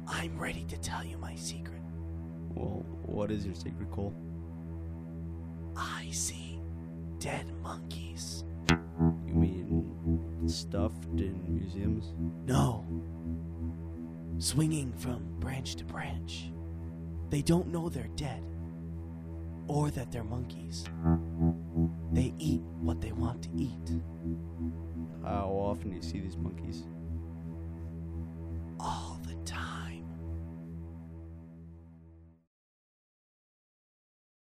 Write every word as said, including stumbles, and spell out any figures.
I'm ready to tell you my secret. Well, what is your secret, Cole? I see dead monkeys. You mean stuffed in museums? No. Swinging from branch to branch. They don't know they're dead. Or that they're monkeys. They eat what they want to eat. How often do you see these monkeys?